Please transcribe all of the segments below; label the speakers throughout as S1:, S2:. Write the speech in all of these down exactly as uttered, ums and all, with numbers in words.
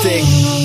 S1: Ты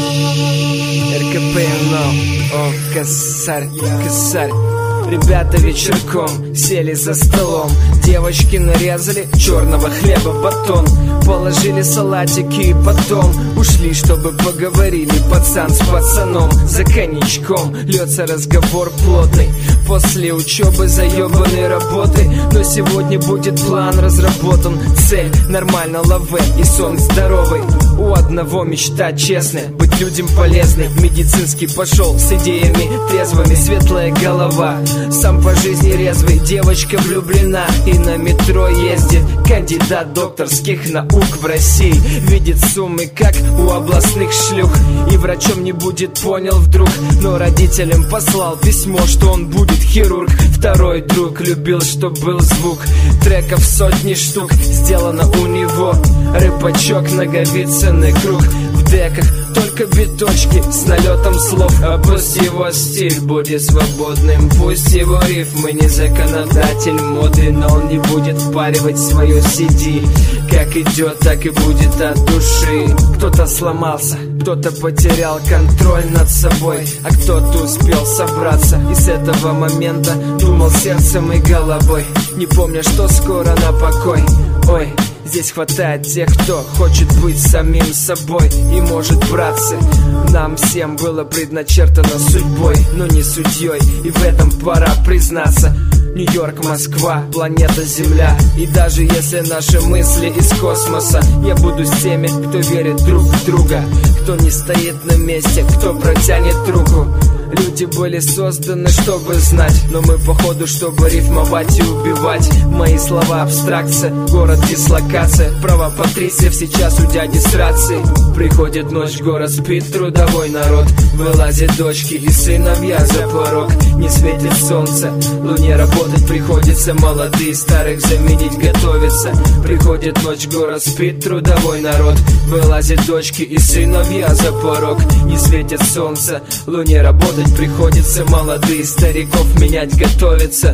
S1: РКП, но, о, косарь, косарь. Ребята вечерком сели за столом, девочки нарезали черного хлеба батон, положили салатики и потом ушли, чтобы поговорили пацан с пацаном. За коньячком льется разговор плотный после учебы заебанной работы. Но сегодня будет план разработан, цель нормально лаве и сон здоровый. У одного мечта честная, быть людям полезной. Медицинский пошел с идеями трезвыми, светлая голова. Сам по жизни резвый, девочка влюблена и на метро ездит. Кандидат докторских наук в России, видит суммы, как у областных шлюх. И врачом не будет, понял вдруг, но родителям послал письмо, что он будет хирург. Второй друг любил, чтоб был звук, треков сотни штук сделано у него. Рыбачок, ноговицыный круг в деках, только биточки с налетом слов. А пусть его стиль будет свободным, пусть его рифмы не законодатель моды, но он не будет впаривать свое си ди. Как идет, так и будет от души. Кто-то сломался, кто-то потерял контроль над собой, а кто-то успел собраться и с этого момента думал сердцем и головой, не помня, что скоро на покой. Ой, здесь хватает тех, кто хочет быть самим собой. И может, братцы, нам всем было предначертано судьбой, но не судьей, и в этом пора признаться. Нью-Йорк, Москва, планета Земля. И даже если наши мысли из космоса, я буду с теми, кто верит друг в друга, кто не стоит на месте, кто протянет руку. Люди были созданы, чтобы знать, но мы походу, чтобы рифмовать и убивать. Мои слова абстракция, город дислокация, права патрициев сейчас у дяди с рацией. Приходит ночь, город спит, трудовой народ, вылазят дочки и сыновья за порог. Не светит солнце, луне работать приходится, молодые старых заменить готовятся. Приходит ночь, город спит, трудовой народ, вылазят дочки и сыновья за порог. Не светит солнце, луне работать приходится, молодые стариков менять готовятся.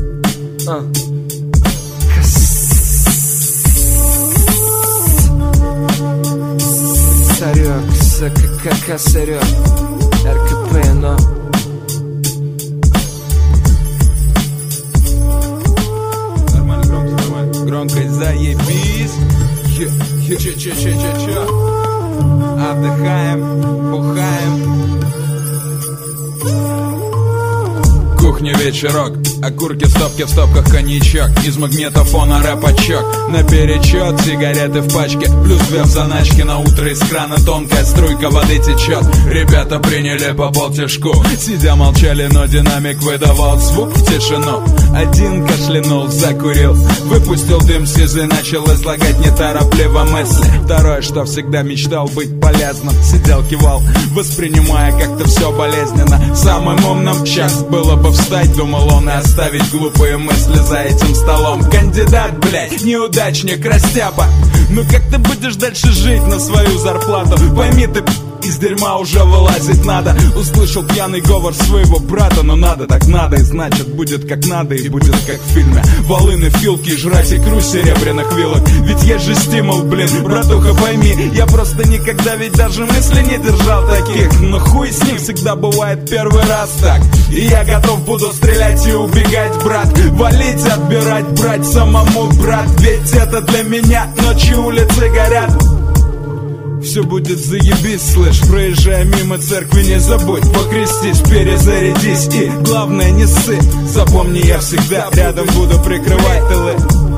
S1: а. Косарек, косарек, РКП, но
S2: нормально, громко, нормально. Громкость заебись. Че-че-че-че-че. Отдыхаем, бухаем. Кухня, вечерок, окурки, стопки, в стопках коньячок. Из магнитофона рэпачок, наперечет, сигареты в пачке, плюс две в заначке. На утро из крана тонкая струйка воды течет. Ребята приняли по полтишку, сидя молчали, но динамик выдавал звук в тишину. Один кашлянул, закурил, выпустил дым с язы, начал излагать неторопливо мысли. Второй, что всегда мечтал быть полезным, сидел, кивал, воспринимая как-то все болезненно. Самым умным час было бы встать, думал он, и оставить глупые мысли за этим столом. Кандидат, блядь, неудачник, растяпа, ну как ты будешь дальше жить на свою зарплату? Пойми ты, из дерьма уже вылазить надо. Услышал пьяный говор своего брата, но надо так надо, и значит будет как надо, и будет как в фильме. Волыны, филки, жрать икру серебряных вилок, ведь есть же стимул, блин, братуха, пойми. Я просто никогда ведь даже мысли не держал таких, но хуй с ним, всегда бывает первый раз так. И я готов буду стрелять и убегать, брат, валить, отбирать, брать самому, брат, ведь это для меня ночи, улицы горят. Все будет заебись, слышь, проезжая мимо церкви, не забудь покрестись, перезарядись и, главное, не ссы. Запомни, я всегда рядом буду прикрывать тылы.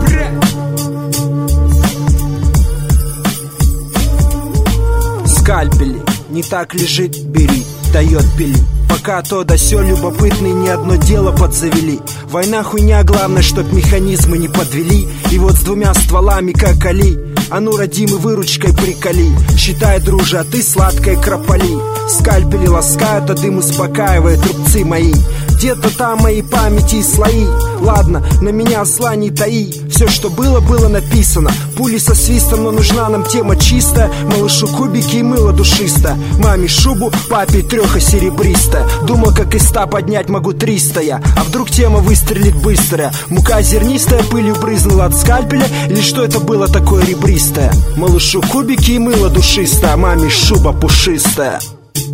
S3: Скальпели, не так лежит, бери, дает пили. Пока то да сё любопытные ни одно дело подзавели. Война хуйня, главное, чтоб механизмы не подвели. И вот с двумя стволами как Али, а ну, родимый, выручкой приколи. Считай, друже, а ты сладкой крополи. Скальпели ласкают, а дым успокаивает рубцы мои. где-то там моей памяти и слои. Ладно, на меня зла не таи. Все, что было, было написано. Пули со свистом, но нужна нам тема чистая. Малышу кубики и мыло душисто. Маме шубу, папе треха серебристая. Думал, как из ста поднять могу триста я. А вдруг тема выстрелит быстрая? Мука зернистая пылью брызнула от скальпеля. Или что это было такое ребристое? Малышу кубики и мыло душистое, а маме шуба пушистая.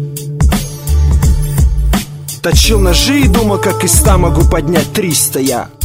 S3: Точил ножи и думал, как из ста могу поднять триста я.